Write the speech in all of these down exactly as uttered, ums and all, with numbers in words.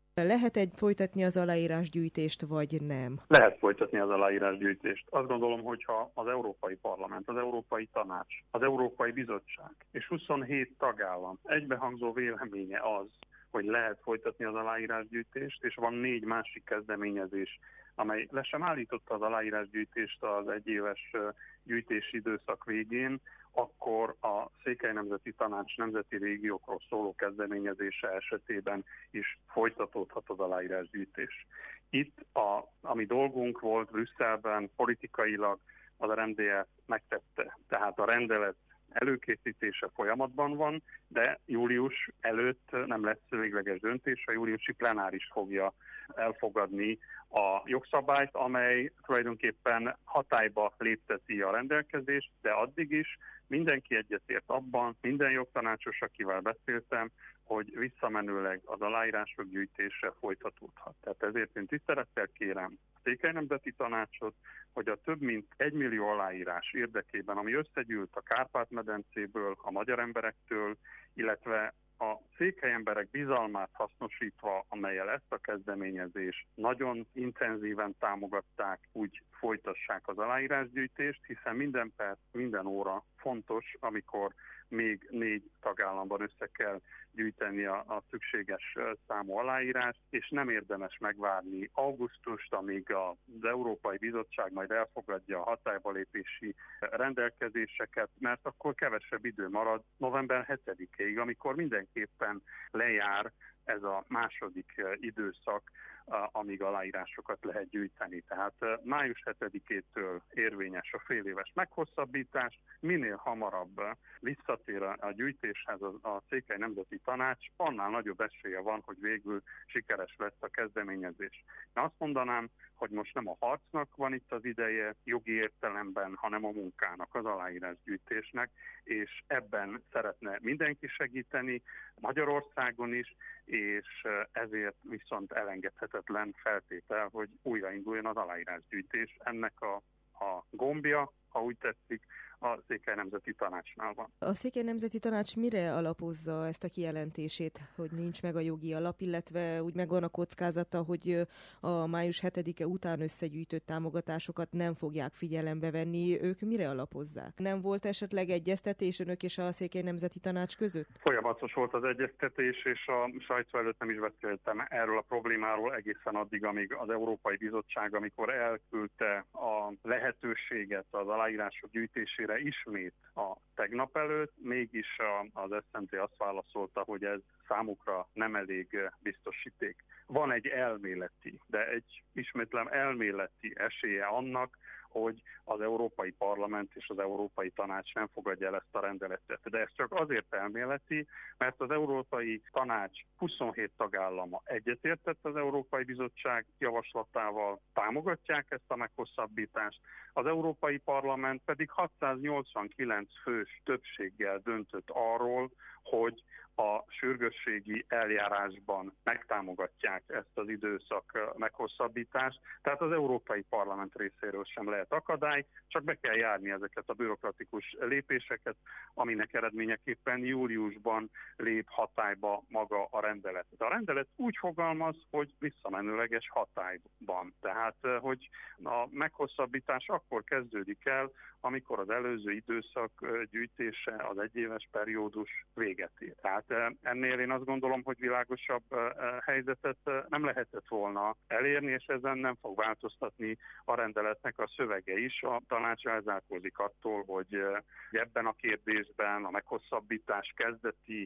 Lehet egy folytatni az aláírásgyűjtést, vagy nem? Lehet folytatni az aláírásgyűjtést. Azt gondolom, hogyha az Európai Parlament, az Európai Tanács, az Európai Bizottság és huszonhét tagállam egybehangzó véleménye az, hogy lehet folytatni az aláírásgyűjtést, és van négy másik kezdeményezés, amely le sem állította az aláírásgyűjtést az egyéves gyűjtési időszak végén, akkor a Székely Nemzeti Tanács nemzeti régiókról szóló kezdeményezése esetében is folytatódhat az aláírásgyűjtés. Itt, a, ami dolgunk volt Brüsszelben, politikailag az er em dé e megtette, tehát a rendelet előkészítése folyamatban van, de július előtt nem lesz végleges döntés, a júliusi plenáris fogja elfogadni a jogszabályt, amely tulajdonképpen hatályba lépteti a rendelkezést, de addig is mindenki egyetért abban, minden jogtanácsos, akivel beszéltem, hogy visszamenőleg az aláírások gyűjtése folytatódhat. Tehát ezért én tisztelettel kérem a Székely Nemzeti Tanácsot, hogy a több mint egymillió aláírás érdekében, ami összegyűlt a Kárpát-medencéből, a magyar emberektől, illetve a székely emberek bizalmát hasznosítva, amellyel ezt a kezdeményezést nagyon intenzíven támogatták, úgy folytassák az aláírásgyűjtést, hiszen minden perc, minden óra fontos, amikor még négy tagállamban össze kell gyűjteni a, a szükséges számú aláírást, és nem érdemes megvárni augusztust, amíg az Európai Bizottság majd elfogadja a hatályba lépési rendelkezéseket, mert akkor kevesebb idő marad november hetedikéig, amikor mindenképpen lejár ez a második időszak, amíg aláírásokat lehet gyűjteni. Tehát május hetedikétől érvényes a féléves meghosszabbítás, minél hamarabb visszatér a gyűjtéshez a Székely Nemzeti Tanács, annál nagyobb esélye van, hogy végül sikeres lesz a kezdeményezés. Én azt mondanám, hogy most nem a harcnak van itt az ideje jogi értelemben, hanem a munkának, az aláírásgyűjtésnek, és ebben szeretne mindenki segíteni, Magyarországon is, és ezért viszont elengedhetetlen feltétel, hogy újrainduljon az aláírásgyűjtés. Ennek a, a gombja, ha úgy tetszik, a Székely Nemzeti Tanácsnál van. A Székely Nemzeti Tanács mire alapozza ezt a kijelentését, hogy nincs meg a jogi alap, illetve úgy megvan a kockázata, hogy a május hetedike után összegyűjtött támogatásokat nem fogják figyelembe venni. Ők mire alapozzák? Nem volt esetleg egyeztetés önök és a Székely Nemzeti Tanács között? Folyamatos volt az egyeztetés, és a sajtó előtt nem is beszéltem erről a problémáról egészen addig, amíg az Európai Bizottság, amikor elküldte a lehetőséget az aláírások gyűjtésére ismét a tegnap előtt, mégis az es zé em té azt válaszolta, hogy ez számukra nem elég biztosíték. Van egy elméleti, de egy ismétlem elméleti esélye annak, hogy az Európai Parlament és az Európai Tanács nem fogadja el ezt a rendeletet. De ez csak azért elméleti, mert az Európai Tanács huszonhét tagállama egyetértett az Európai Bizottság javaslatával, támogatják ezt a meghosszabbítást, az Európai Parlament pedig hatszáznyolcvankilenc fős többséggel döntött arról, hogy a sürgősségi eljárásban megtámogatják ezt az időszak meghosszabbítást. Tehát az Európai Parlament részéről sem lehet akadály, csak be kell járni ezeket a bürokratikus lépéseket, aminek eredményeképpen júliusban lép hatályba maga a rendelet. De a rendelet úgy fogalmaz, hogy visszamenőleges hatályban. Tehát, hogy a meghosszabbítás akkor kezdődik el, amikor az előző időszak gyűjtése, az egyéves periódus véget ér. Tehát ennél én azt gondolom, hogy világosabb helyzetet nem lehetett volna elérni, és ezen nem fog változtatni a rendeletnek a szövege is. A tanács elzárkózik attól, hogy ebben a kérdésben a meghosszabbítás kezdeti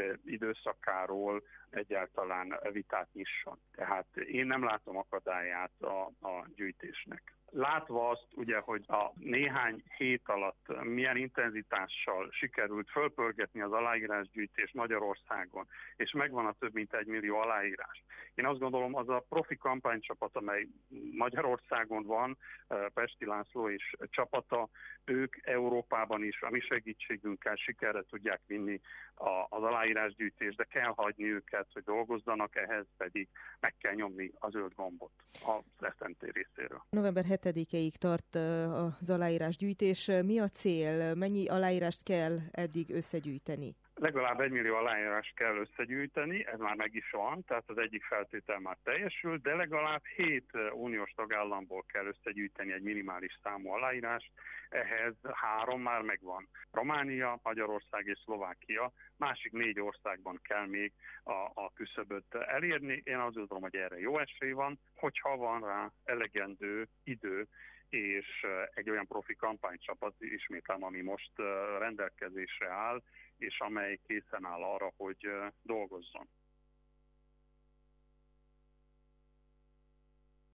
időszakáról egyáltalán vitát nyisson. Tehát én nem látom akadályát a, a gyűjtésnek. Látva azt, ugye, hogy a néhány hét alatt milyen intenzitással sikerült fölpörgetni az aláírásgyűjtés Magyarországon, és megvan a több mint egy millió aláírás. Én azt gondolom, az a profi kampánycsapat, amely Magyarországon van, Pesti László és csapata, ők Európában is a mi segítségünkkel sikerre tudják vinni az aláírásgyűjtést, de kell hagyni őket, hogy dolgozzanak, ehhez pedig meg kell nyomni a zöld gombot az es zé em té részéről. November hetedikéig tart az aláírásgyűjtés. Mi a cél? Mennyi aláírást kell eddig összegyűjteni? Legalább egy millió aláírás kell összegyűjteni, ez már meg is van, tehát az egyik feltétel már teljesül, de legalább hét uniós tagállamból kell összegyűjteni egy minimális számú aláírást, ehhez három már megvan. Románia, Magyarország és Szlovákia, másik négy országban kell még a, a küszöböt elérni. Én azt gondolom, hogy erre jó esély van, hogyha van rá elegendő idő, és egy olyan profi kampánycsapat, ismétlem, ami most rendelkezésre áll, és amely készen áll arra, hogy dolgozzon.